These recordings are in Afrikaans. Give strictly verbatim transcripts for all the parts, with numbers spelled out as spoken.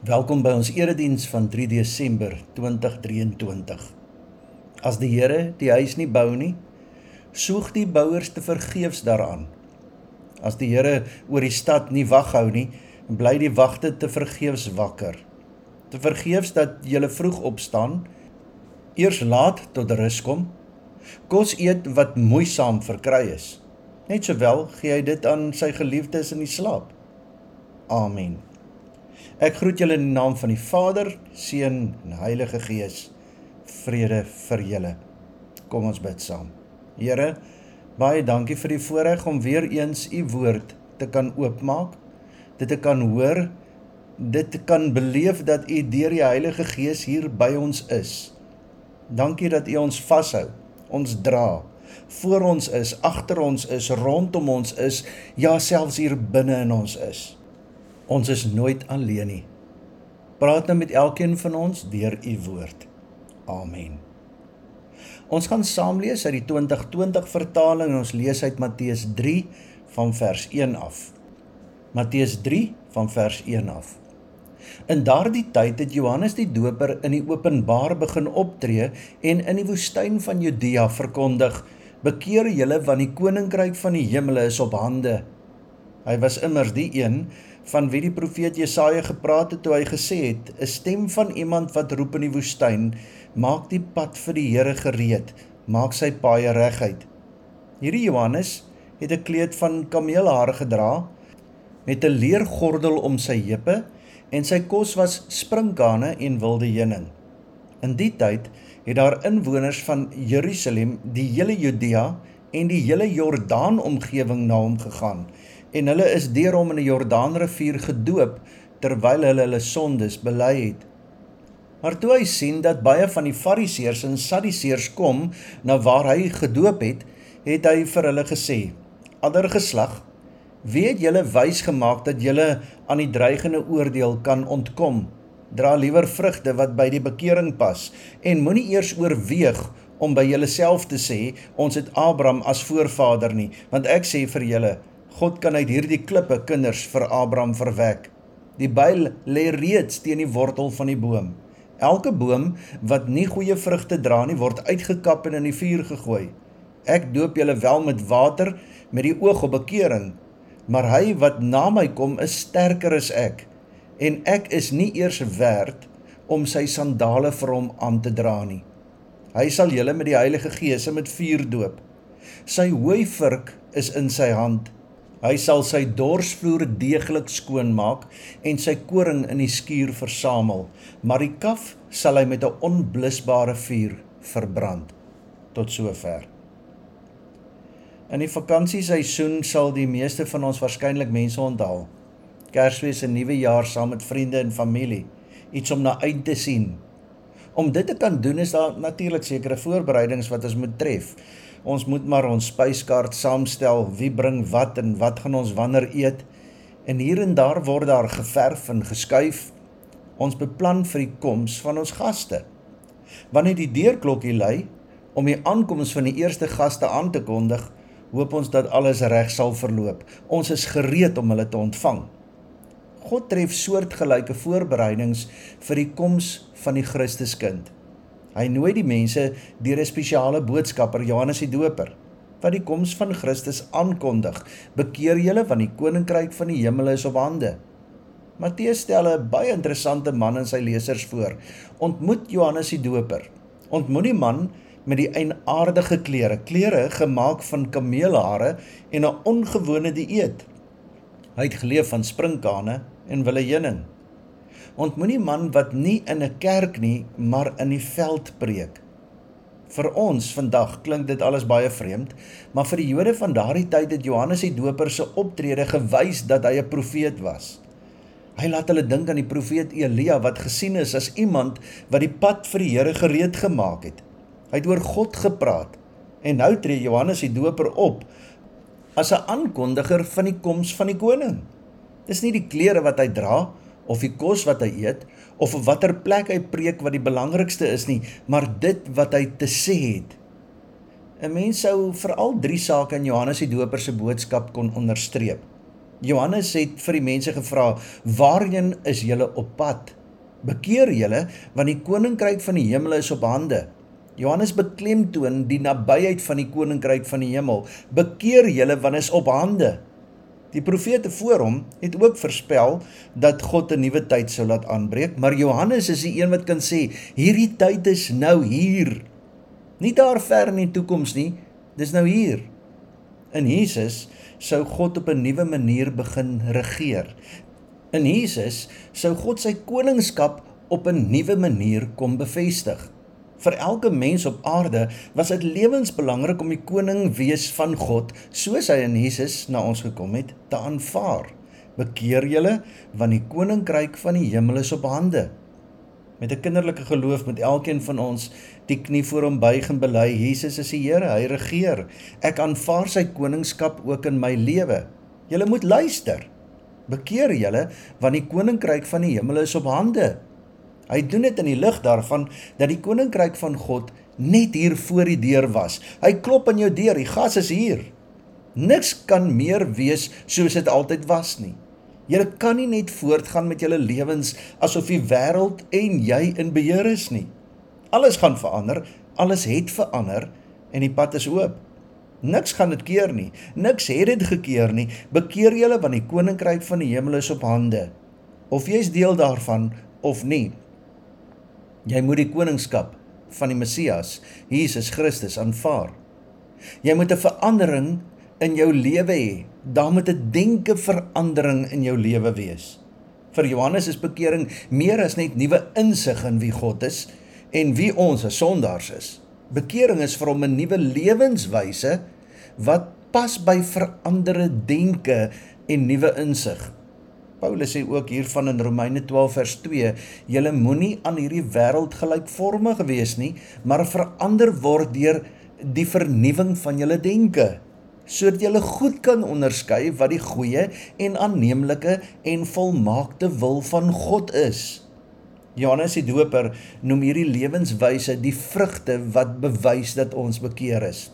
Welkom by ons erediens van drie Desember tweeduisend drieëntwintig. As die Here die huis nie bou nie, soeg die bouers te vergeefs daaraan. As die Here oor die stad nie wag hou nie, bly die wagte te vergeefs wakker. Te vergeefs dat julle vroeg opstaan, eers laat tot rus kom, kos eet wat moeisaam verkry is. Net sowel gee hy dit aan sy geliefdes in die slaap. Amen. Ek groet julle in die naam van die Vader, Seun en Heilige Gees. Vrede vir julle. Kom ons bid saam. Here, baie dankie vir die voorreg om weer eens u woord te kan oopmaak, dit te kan hoor, dit te kan beleef dat u deur die Heilige Gees hier by ons is. Dankie dat u ons vashou, ons dra, voor ons is, agter ons is, rondom ons is, ja selfs hier binne in ons is. Ons is nooit alleen nie. Praat nou met elkeen van ons deur u woord. Amen. Ons gaan saam lees uit die twintig twintig vertaling en ons lees uit Matteus drie van vers een af. Matteus drie van vers een af. In daardie tyd het Johannes die Doper in die openbaar begin optree en in die woestyn van Judea verkondig: Bekeer julle, want die koninkryk van die hemele is op hande. Hy was immers die een van wie die profeet Jesaja gepraat het toe hy gesê het: 'n stem van iemand wat roep in die woestyn, maak die pad vir die Here gereed, maak sy paaie reguit. Hierdie Johannes het 'n kleed van kameelhare gedra, met 'n leergordel om sy heupe, en sy kos was sprinkane en wilde heuning. In die tyd het daar inwoners van Jerusalem, die hele Judea en die hele Jordaan-omgewing na hom gegaan, en hulle is deur hom in die Jordaanrivier gedoop, terwyl hulle hulle sondes bely het. Maar toe hy sien dat baie van die Fariseërs en Sadduseërs kom na waar hy gedoop het, het hy vir hulle gesê: Ander geslag, wie het julle wys gemaak dat julle aan die dreigende oordeel kan ontkom? Dra liewer vrugte wat by die bekering pas, en moenie eers oorweeg om by julleself te sê: ons het Abraham as voorvader nie, want ek sê vir julle, God kan uit hierdie klippe kinders vir Abraham verwek. Die byl lê reeds teen die wortel van die boom. Elke boom wat nie goeie vrugte dra nie, word uitgekap en in die vuur gegooi. Ek doop julle wel met water, met die oog op bekering, maar hy wat na my kom is sterker as ek, en ek is nie eers werd om sy sandale vir hom aan te dra nie. Hy sal julle met die Heilige Gees en met vuur doop. Sy hooivurk is in sy hand. Hy sal sy dorsvloer deeglik skoonmaak en sy koring in die skuur versamel, maar die kaf sal hy met 'n onblusbare vuur verbrand. Tot sover. In die vakansieseisoen sal die meeste van ons waarskynlik mense onthaal. Kersfees en nuwe jaar saam met vriende en familie, iets om na uit te sien. Om dit te kan doen is daar natuurlik sekere voorbereidings wat ons moet tref. Ons moet maar ons spyskaart saamstel, wie bring wat en wat gaan ons wanneer eet, en hier en daar word daar geverf en geskuif. Ons beplan vir die koms van ons gaste. Wanneer die deurklokkie lui, om die aankoms van die eerste gaste aan te kondig, hoop ons dat alles reg sal verloop. Ons is gereed om hulle te ontvang. God tref soortgelyke voorbereidings vir die koms van die Christuskind. Hy nooi die mense deur 'n spesiale boodskapper, Johannes die Doper, wat die koms van Christus aankondig. Bekeer julle, want die koninkryk van die hemel is op hande. Matteus stel 'n baie interessante man en sy lesers voor. Ontmoet Johannes die Doper. Ontmoet die man met die eienaardige klere, klere gemaak van kameelhare en 'n ongewone dieet. Hy het geleef van sprinkane en wilde heuning. Ontmoet die man wat nie in 'n kerk nie, maar in die veld preek. Vir ons vandag klink dit alles baie vreemd, maar vir die Jode van daardie tyd het Johannes die Doper se optrede gewys dat hy 'n profeet was. Hy laat hulle dink aan die profeet Elia wat gesien is as iemand wat die pad vir die Here gereed gemaak het. Hy het oor God gepraat, en nou tree Johannes die Doper op as 'n aankondiger van die koms van die koning. Dis nie die klere wat hy dra, of die kos wat hy eet, of op watter plek hy preek wat die belangrikste is nie, maar dit wat hy te sê het. 'n Mens sou vir al drie sake in Johannes die Doper se boodskap kon onderstreep. Johannes het vir die mense gevra, waarheen is julle op pad? Bekeer julle, want die koninkryk van die hemel is op hande. Johannes beklemtoon die nabyheid van die koninkryk van die hemel. Bekeer julle, want is op hande. Die profete voor hom het ook voorspel dat God 'n nuwe tyd sou laat aanbreek, maar Johannes is die een wat kan sê, hierdie tyd is nou hier. Nie daar ver in die toekoms nie, dis nou hier. In Jesus sou God op 'n nuwe manier begin regeer. In Jesus sou God sy koningskap op 'n nuwe manier kom bevestig. Vir elke mens op aarde was dit lewensbelangrik om die koning wees van God, soos hy in Jesus na ons gekom het, te aanvaar. Bekeer julle, want die koninkryk van die hemel is op hande. Met 'n kinderlike geloof moet elkeen van ons die knie voor hom buig en bely, Jesus is die Here, hy regeer. Ek aanvaar sy koningskap ook in my lewe. Julle moet luister. Bekeer julle, want die koninkryk van die hemel is op hande. Hy doen dit in die lig daarvan dat die koninkryk van God net hier voor die deur was. Hy klop aan jou deur, die gas is hier. Niks kan meer wees soos dit altyd was nie. Julle kan nie net voortgaan met julle lewens asof die wêreld en jy in beheer is nie. Alles gaan verander, alles het verander en die pad is oop. Niks gaan dit keer nie, niks het dit gekeer nie. Bekeer julle, want die koninkryk van die hemel is op hande. Of jy is deel daarvan of nie. Jy moet die koningskap van die Messias, Jesus Christus, aanvaar. Jy moet 'n verandering in jou lewe hê. Daar moet 'n denke verandering in jou lewe wees. Vir Johannes is bekering meer as net nuwe insig in wie God is en wie ons as sondaars is. Bekering is vir hom 'n nuwe lewenswyse wat pas by veranderde denke en nuwe insig. Paulus sê ook hiervan in Romeine twaalf vers twee, julle moenie aan hierdie wêreld gelykvormig wees nie, maar verander word deur die vernuwing van julle denke, sodat julle goed kan onderskei wat die goeie en aanneemlike en volmaakte wil van God is. Johannes die Doper noem hierdie lewenswyse die vrugte wat bewys dat ons bekeer is.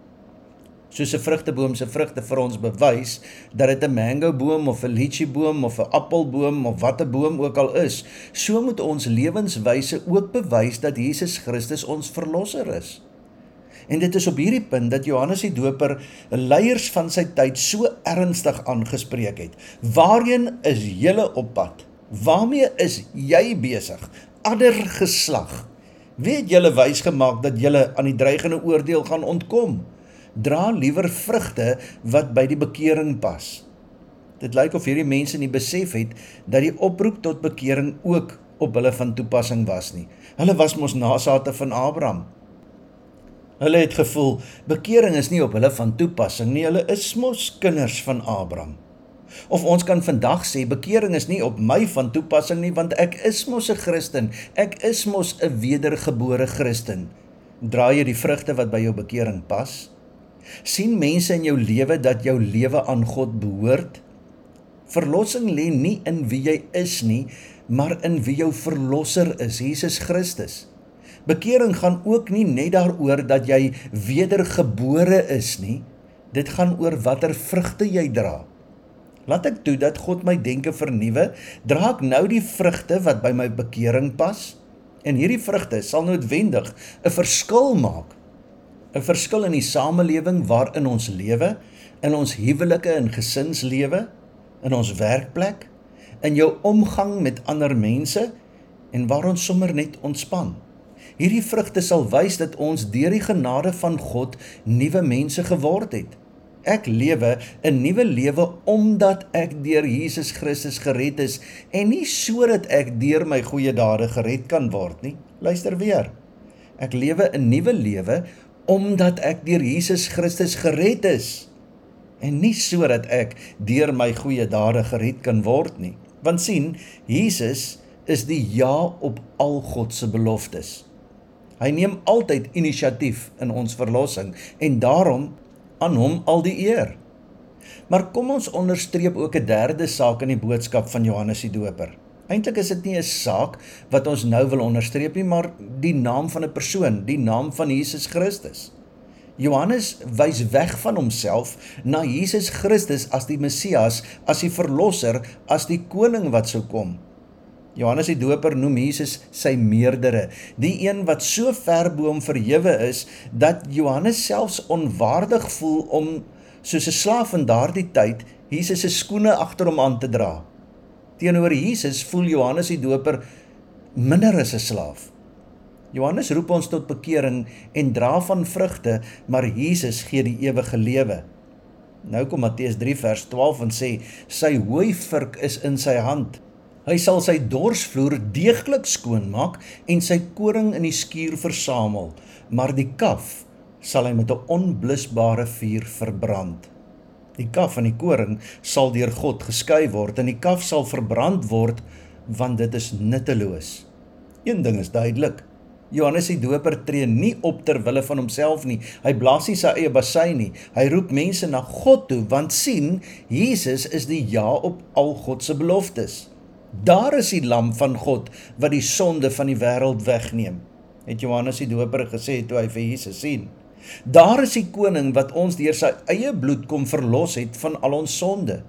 Soos 'n vrugteboom se vrugte vir ons bewys dat dit 'n mangoboom of 'n lycheeboom of 'n appelboom of wat 'n boom ook al is, so moet ons lewenswyse ook bewys dat Jesus Christus ons verlosser is. En dit is op hierdie punt dat Johannes die Doper leiers van sy tyd so ernstig aangespreek het. Waarheen is julle op pad? Waarmee is jy besig? Adder geslag. Wie het julle wys gemaak dat julle aan die dreigende oordeel gaan ontkom? Dra liewer vrugte wat by die bekering pas. Dit lyk of hierdie mense nie besef het dat die oproep tot bekering ook op hulle van toepassing was nie. Hulle was mos nasate van Abraham. Hulle het gevoel, bekering is nie op hulle van toepassing nie, hulle is mos kinders van Abraham. Of ons kan vandag sê, bekering is nie op my van toepassing nie, want ek is mos 'n Christen, ek is mos 'n wedergebore Christen. Dra jy die vrugte wat by jou bekering pas? Sien mense in jou lewe dat jou lewe aan God behoort? Verlossing lê nie in wie jy is nie, maar in wie jou verlosser is, Jesus Christus. Bekering gaan ook nie net daaroor dat jy wedergebore is nie, dit gaan oor watter vrugte jy dra. Laat ek toe dat God my denke vernuwe, dra ek nou die vrugte wat by my bekering pas, en hierdie vrugte sal noodwendig 'n verskil maak. 'n Verskil in die samelewing waarin ons lewe, in ons huwelike en gesinslewe, in ons werkplek, in jou omgang met ander mense, en waar ons sommer net ontspan. Hierdie vrugte sal wys dat ons deur die genade van God nuwe mense geword het. Ek lewe 'n nuwe lewe omdat ek deur Jesus Christus gered is en nie sodat ek deur my goeie dade gered kan word nie. Luister weer. Ek lewe 'n nuwe lewe omdat ek deur Jesus Christus gered is en nie sodat ek deur my goeie dade gered kan word nie. Want sien, Jesus is die ja op al God se beloftes. Hy neem altyd inisiatief in ons verlossing en daarom aan hom al die eer. Maar kom ons onderstreep ook 'n derde saak in die boodskap van Johannes die Doper. Eintlik is dit nie 'n saak wat ons nou wil onderstreep nie, maar die naam van 'n persoon, die naam van Jesus Christus. Johannes wys weg van homself na Jesus Christus as die Messias, as die verlosser, as die koning wat sou kom. Johannes die Doper noem Jesus sy meerdere, die een wat so ver bo hom verhewe is, dat Johannes selfs onwaardig voel om, soos 'n slaaf in daardie tyd, Jesus se skoene agter hom aan te dra. Teenoor Jesus voel Johannes die Doper minder as 'n slaaf. Johannes roep ons tot bekering en dra van vrugte, maar Jesus gee die ewige lewe. Nou kom Matteus drie vers twaalf en sê, sy hooivurk is in sy hand. Hy sal sy dorsvloer deeglik skoonmaak en sy koring in die skuur versamel, maar die kaf sal hy met 'n onblusbare vuur verbrand. Die kaf en die koring sal deur God geskei word en die kaf sal verbrand word, want dit is nutteloos. Een ding is duidelik, Johannes die Doper tree nie op ter wille van homself nie, hy blaas nie sy eie bassein nie, hy roep mense na God toe, want sien, Jesus is die ja op al God se beloftes. Daar is die lam van God, wat die sonde van die wêreld wegneem, het Johannes die Doper gesê toe hy vir Jesus sien. Daar is die koning wat ons deur sy eie bloed kom verlos het van al ons sonde.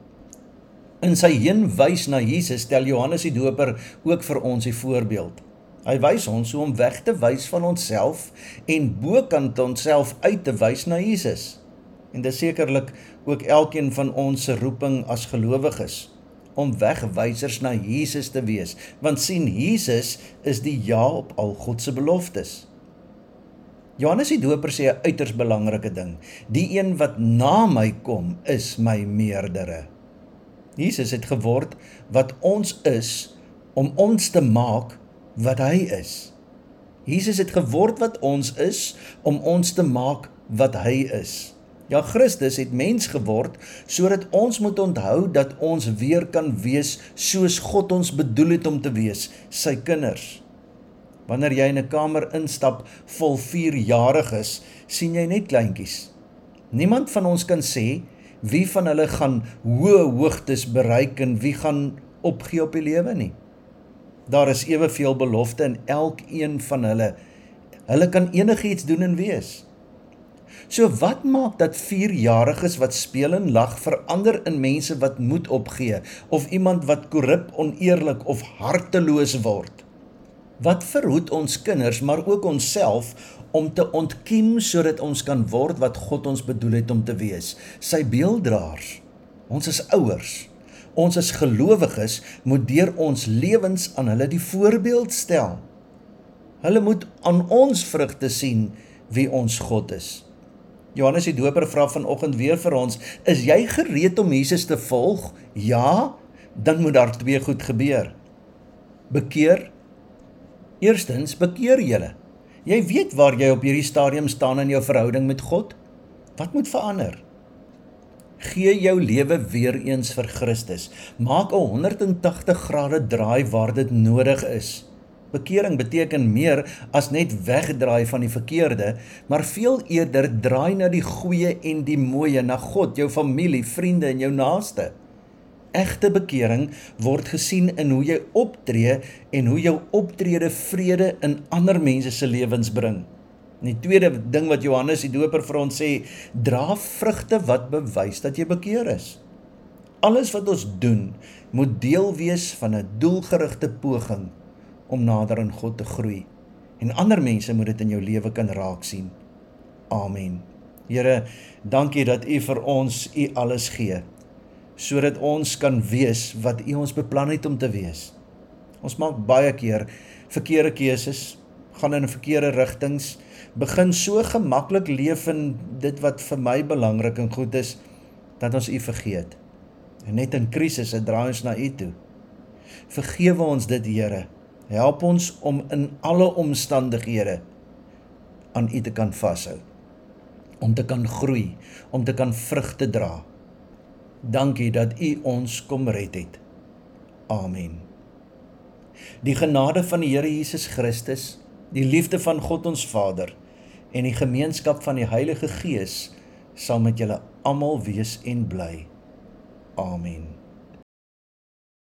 In sy heenwys na Jesus stel Johannes die Doper ook vir ons die voorbeeld. Hy wys ons hoe om weg te wys van onsself en bokant onsself uit te wys na Jesus. En dis sekerlik ook elkeen van ons se roeping as gelowiges, om wegwysers na Jesus te wees, want sien, Jesus is die ja op al God se beloftes. Johannes die Doper sê 'n uiters belangrike ding, die een wat na my kom, is my meerdere. Jesus het geword wat ons is, om ons te maak wat hy is. Jesus het geword wat ons is, om ons te maak wat hy is. Ja, Christus het mens geword, sodat ons moet onthou dat ons weer kan wees, soos God ons bedoel het om te wees, sy kinders. Wanneer jy in 'n kamer instap vol vierjariges, sien jy net kleintjies. Niemand van ons kan sê, wie van hulle gaan hoë hoogtes bereik en wie gaan opgee op die lewe nie. Daar is eweveel belofte in elkeen van hulle. Hulle kan enigiets doen en wees. So wat maak dat vierjariges wat speel en lag verander in mense wat moed opgee, of iemand wat korrup, oneerlik of harteloos word? Wat verhoed ons kinders, maar ook onsself, om te ontkiem sodat ons kan word wat God ons bedoel het om te wees? Sy beelddraers. Ons is ouers. Ons as gelowiges moet deur ons lewens aan hulle die voorbeeld stel. Hulle moet aan ons vrugte sien wie ons God is. Johannes die Doper vra vanoggend weer vir ons, is jy gereed om Jesus te volg? Ja, dan moet daar twee goed gebeur. Bekeer. Eerstens, bekeer julle. Jy weet waar jy op hierdie stadium staan in jou verhouding met God? Wat moet verander? Gee jou lewe weer eens vir Christus. Maak 'n honderdtagtig grade draai waar dit nodig is. Bekering beteken meer as net wegdraai van die verkeerde, maar veel eerder draai na die goeie en die mooie, na God, jou familie, vriende en jou naaste. Egte bekering word gesien in hoe jy optree en hoe jou optrede vrede in ander mense se lewens bring. En die tweede ding wat Johannes die Doper vir ons sê, dra vrugte wat bewys dat jy bekeer is. Alles wat ons doen, moet deel wees van 'n doelgerigte poging om nader aan God te groei. En ander mense moet dit in jou lewe kan raak sien. Amen. Here, dankie dat U vir ons U alles gee, sodat ons kan wees wat U ons beplan het om te wees. Ons maak baie keer verkeerde keuses, gaan in verkeerde rigtings, begin so gemaklik leef in dit wat vir my belangrik en goed is, dat ons U vergeet. En net in krisisse draai ons na U toe. Vergewe ons dit, Here. Help ons om in alle omstandighede aan U te kan vashou, om te kan groei, om te kan vrugte dra. Dankie dat U ons kom red het. Amen. Die genade van die Here Jesus Christus, die liefde van God ons Vader en die gemeenskap van die Heilige Gees sal met julle almal wees en bly. Amen.